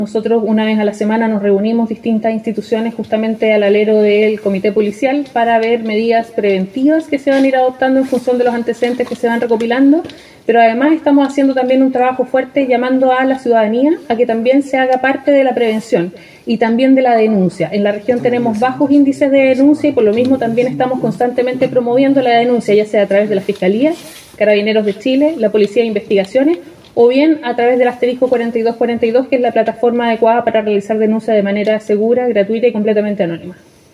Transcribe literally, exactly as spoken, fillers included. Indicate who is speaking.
Speaker 1: Nosotros una vez a la semana nos reunimos distintas instituciones justamente al alero del comité policial para ver medidas preventivas que se van a ir adoptando en función de los antecedentes que se van recopilando, pero además estamos haciendo también un trabajo fuerte llamando a la ciudadanía a que también se haga parte de la prevención y también de la denuncia. En la región tenemos bajos índices de denuncia y por lo mismo también estamos constantemente promoviendo la denuncia, ya sea a través de la Fiscalía, Carabineros de Chile, la Policía de Investigaciones, o bien a través del asterisco cuarenta y dos cuarenta y dos, que es la plataforma adecuada para realizar denuncias de manera segura, gratuita y completamente anónima.